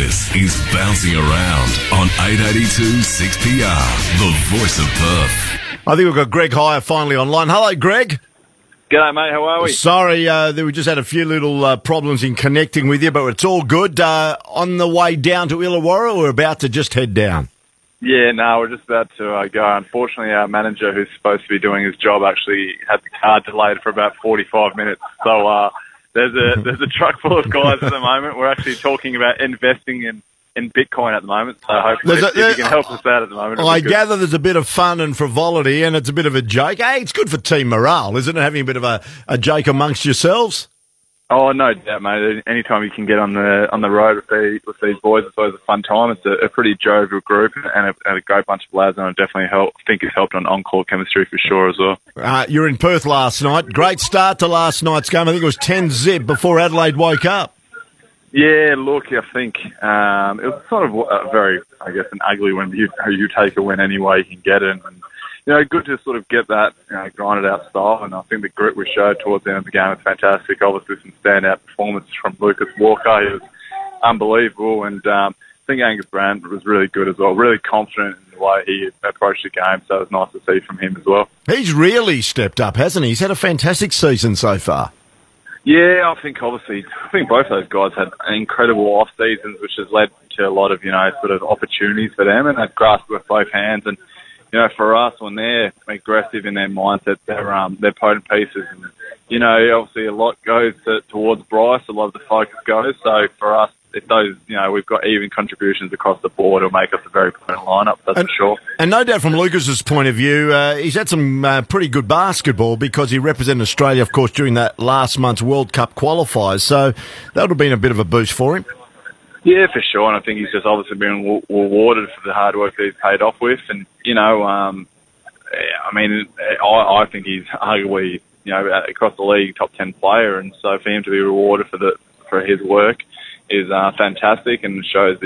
Lucas is bouncing around on 882 6PR, the voice of Perth. I think we've got Greg Hire finally online. Hello, Greg. G'day, mate. How are we? Sorry, we just had a few little problems in connecting with you, but it's all good. On the way down to Illawarra, we're about to just head down. Yeah, no, we're just about to go. Unfortunately, our manager, who's supposed to be doing his job, actually had the car delayed for about 45 minutes. So there's a truck full of guys at the moment. We're actually talking about investing in Bitcoin at the moment. So hopefully if you can help us out at the moment. I gather there's a bit of fun and frivolity, and it's a bit of a joke. Hey, it's good for team morale, isn't it, having a bit of a joke amongst yourselves? Oh, no doubt, mate. Anytime you can get on the road with these boys, it's always a fun time. It's a pretty jovial group and a great bunch of lads, and it definitely think it's helped on on-court chemistry for sure as well. You were in Perth last night. Great start to last night's game. I think it was 10-zip before Adelaide woke up. Yeah, look, I think it was sort of a very, I guess, an ugly win. You take a win any way you can get it. And, good to sort of get that grinded out style. And I think the grit we showed towards the end of the game was fantastic. Obviously, some standout performances from Lucas Walker. He was unbelievable. And I think Angus Brand was really good as well, really confident in the way he approached the game. So it was nice to see from him as well. He's really stepped up, hasn't he? He's had a fantastic season so far. Yeah, I think both those guys had incredible off seasons, which has led to a lot of sort of opportunities for them, and they've grasped with both hands. And for us, when they're aggressive in their mindset, they're potent pieces. And obviously a lot goes towards Bryce. A lot of the focus goes. So for us, if those we've got even contributions across the board, it'll make us a very potent lineup. That's for sure. And no doubt, from Lucas's point of view, he's had some pretty good basketball because he represented Australia, of course, during that last month's World Cup qualifiers. So that would have been a bit of a boost for him. Yeah, for sure. And I think he's just obviously been rewarded for the hard work that he's paid off with. And I think he's arguably across the league top 10 player. And so for him to be rewarded for his work is fantastic, and shows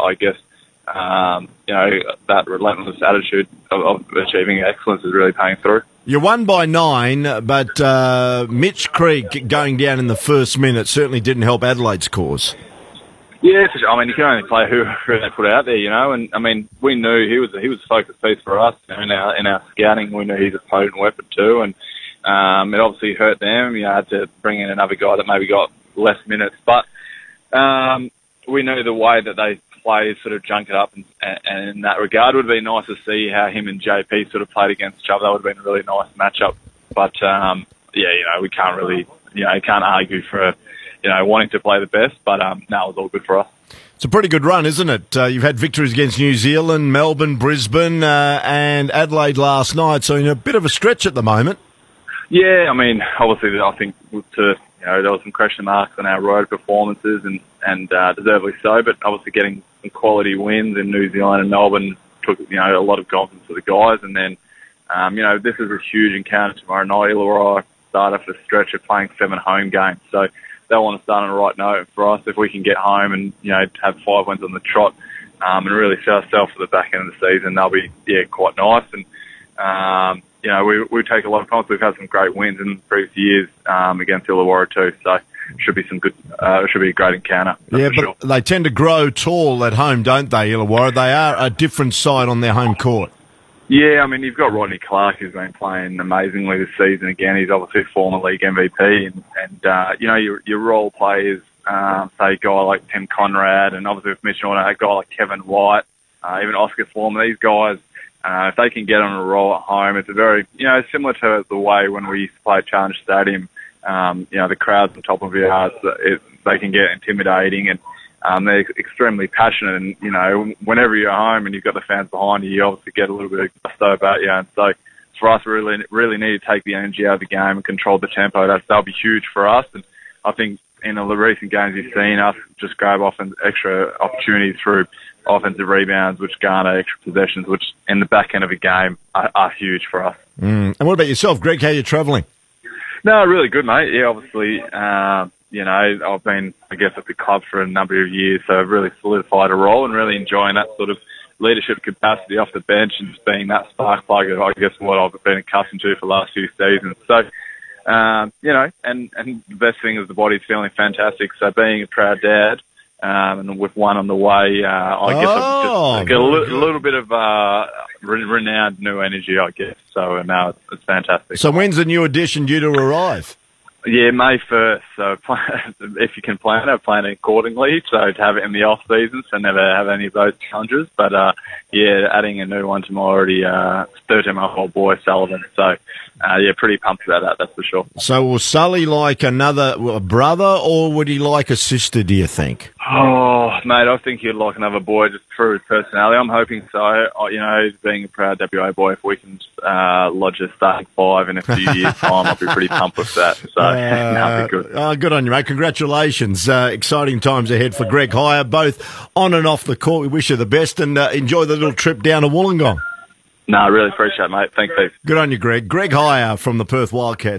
that relentless attitude of achieving excellence is really paying through. You won by 9, but Mitch Creek going down in the first minute certainly didn't help Adelaide's cause. Yeah, for sure. I mean, you can only play who they put out there, and I mean, we knew he was a focus piece for us. In our scouting, we knew he's a potent weapon too, and it obviously hurt them. You had to bring in another guy that maybe got less minutes, but we knew the way that they play sort of junk it up, and in that regard, it would be nice to see how him and JP sort of played against each other. That would have been a really nice matchup. But we can't really, can't argue for, wanting to play the best. But no, it was all good for us. It's a pretty good run, isn't it? You've had victories against New Zealand, Melbourne, Brisbane, and Adelaide last night. So a bit of a stretch at the moment. Yeah, I mean, obviously, I think there were some question marks on our road performances, and deservedly so. But obviously, getting some quality wins in New Zealand and Melbourne took a lot of confidence for the guys. And then this is a huge encounter tomorrow night. Illawarra start after a stretch of playing 7 home games, so they'll want to start on the right note. For us, if we can get home and have 5 wins on the trot and really set ourselves for the back end of the season, they'll be quite nice. And we take a lot of confidence. We've had some great wins in previous years against Illawarra too, so should be some good. Should be a great encounter. Yeah, but they tend to grow tall at home, don't they, Illawarra? They are a different side on their home court. Yeah, I mean, you've got Rodney Clark, who's been playing amazingly this season. Again, he's obviously a former league MVP, and your role players, say a guy like Tim Conrad, and obviously with Mitch Norton, a guy like Kevin White, even Oscar Foreman. These guys, if they can get on a roll at home, it's a very, similar to the way when we used to play at Challenger Stadium. The crowd's on top of your hearts. They can get intimidating, and they're extremely passionate. And whenever you're home and you've got the fans behind you, you obviously get a little bit of gusto about you. And so, for us, we really need to take the energy out of the game and control the tempo. That'll be huge for us. And I think in the recent games you've seen us just grab extra opportunities through offensive rebounds, which garner extra possessions, which in the back end of a game are huge for us. And what about yourself, Greg? How are you travelling? No, really good, mate. Yeah, obviously, I've been, I guess, at the club for a number of years, so I've really solidified a role and really enjoying that sort of leadership capacity off the bench and just being that spark plug of, I guess, what I've been accustomed to for the last few seasons. So, and the best thing is the body's feeling fantastic. So being a proud dad, and with one on the way, I guess I get a little bit of renowned new energy, I guess. So now it's fantastic. So when's the new edition due to arrive? Yeah, May 1st. So if you can plan it accordingly. So to have it in the off season, so never have any of those challenges. But yeah, adding a new one to my already 13-month-old boy Sullivan. So yeah, pretty pumped about that. That's for sure. So will Sully like a brother, or would he like a sister? Do you think? Oh, mate, I think he'd like another boy just through his personality. I'm hoping so. You know, being a proud WA boy, if we can lodge a starting 5 in a few years' time, I'll be pretty pumped with that. So, that'd be good. Good on you, mate. Congratulations. Exciting times ahead for Greg Hire, both on and off the court. We wish you the best, and enjoy the little trip down to Wollongong. No, I really appreciate it, mate. Thanks, Steve. Good on you, Greg. Greg Hire from the Perth Wildcats.